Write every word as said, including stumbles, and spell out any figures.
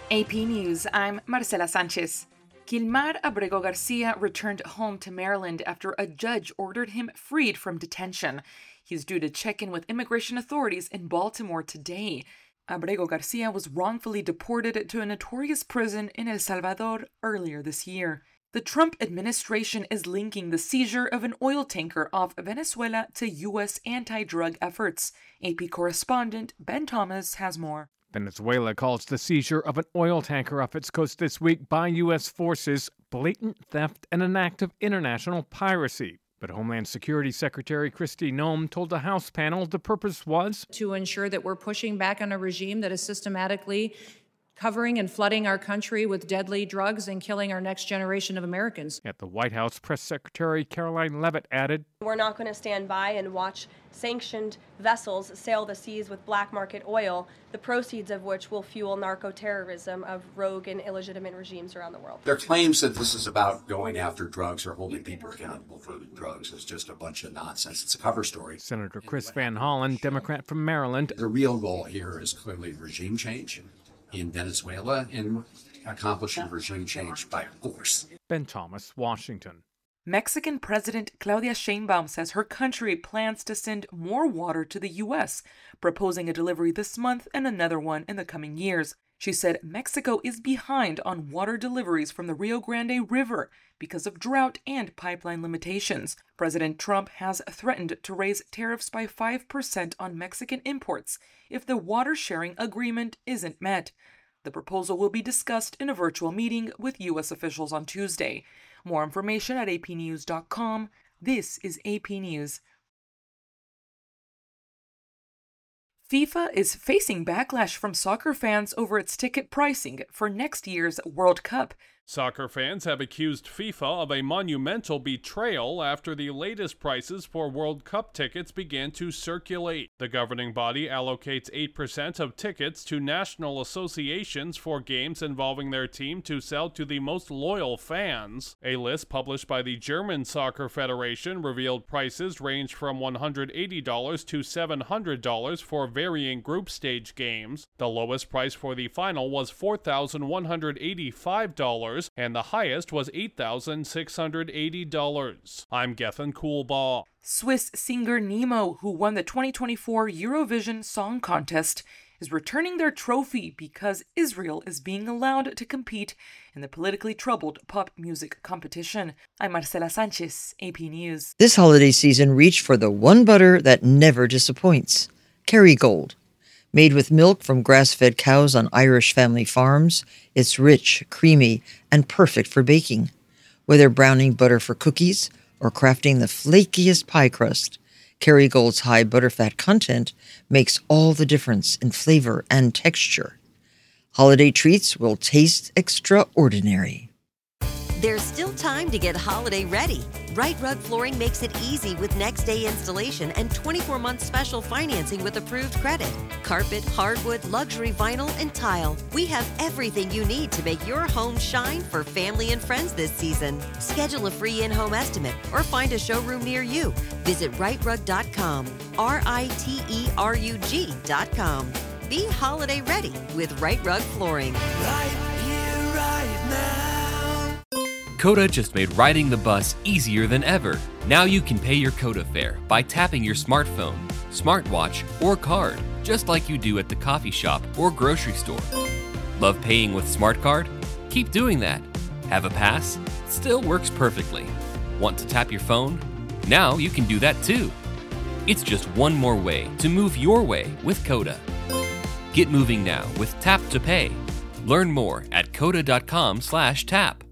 A P News, I'm Marcela Sanchez. Gilmar Abrego Garcia returned home to Maryland after a judge ordered him freed from detention. He's due to check in with immigration authorities in Baltimore today. Abrego Garcia was wrongfully deported to a notorious prison in El Salvador earlier this year. The Trump administration is linking the seizure of an oil tanker off Venezuela to U S anti-drug efforts. A P correspondent Ben Thomas has more. Venezuela calls the seizure of an oil tanker off its coast this week by U S forces blatant theft and an act of international piracy. But Homeland Security Secretary Kristi Noem told the House panel the purpose was to ensure that we're pushing back on a regime that is systematically covering and flooding our country with deadly drugs and killing our next generation of Americans. At the White House, Press Secretary Caroline Leavitt added, "We're not going to stand by and watch sanctioned vessels sail the seas with black market oil, the proceeds of which will fuel narco-terrorism of rogue and illegitimate regimes around the world." Their claims that this is about going after drugs or holding people accountable for drugs is just a bunch of nonsense. It's a cover story. Senator Chris Van Hollen, Democrat from Maryland. The real goal here is clearly regime change in Venezuela and accomplishing regime change by force. Ben Thomas, Washington. Mexican President Claudia Sheinbaum says her country plans to send more water to the U S, proposing a delivery this month and another one in the coming years. She said Mexico is behind on water deliveries from the Rio Grande River because of drought and pipeline limitations. President Trump has threatened to raise tariffs by five percent on Mexican imports if the water sharing agreement isn't met. The proposal will be discussed in a virtual meeting with U S officials on Tuesday. More information at A P news dot com. This is A P News. FIFA is facing backlash from soccer fans over its ticket pricing for next year's World Cup. Soccer fans have accused FIFA of a monumental betrayal after the latest prices for World Cup tickets began to circulate. The governing body allocates eight percent of tickets to national associations for games involving their team to sell to the most loyal fans. A list published by the German Soccer Federation revealed prices range from one hundred eighty dollars to seven hundred dollars for varying group stage games. The lowest price for the final was four thousand one hundred eighty-five dollars. And the highest was eight thousand six hundred eighty dollars. I'm Gethin Coolbaugh. Swiss singer Nemo, who won the twenty twenty-four Eurovision Song Contest, is returning their trophy because Israel is being allowed to compete in the politically troubled pop music competition. I'm Marcela Sanchez, A P News. This holiday season, reach for the one butter that never disappoints, Kerrygold. Made with milk from grass-fed cows on Irish family farms, it's rich, creamy, and perfect for baking. Whether browning butter for cookies or crafting the flakiest pie crust, Kerrygold's high butterfat content makes all the difference in flavor and texture. Holiday treats will taste extraordinary. There's still time to get holiday ready. Right Rug Flooring makes it easy with next day installation and twenty-four month special financing with approved credit. Carpet, hardwood, luxury vinyl, and tile. We have everything you need to make your home shine for family and friends this season. Schedule a free in-home estimate or find a showroom near you. Visit right rug dot com, R I T E R U G dot com. Be holiday ready with Right Rug Flooring. Right here, right now. Coda just made riding the bus easier than ever. Now you can pay your Coda fare by tapping your smartphone, smartwatch, or card, just like you do at the coffee shop or grocery store. Love paying with SmartCard? Keep doing that. Have a pass? Still works perfectly. Want to tap your phone? Now you can do that too. It's just one more way to move your way with Coda. Get moving now with Tap to Pay. Learn more at coda dot com slash tap.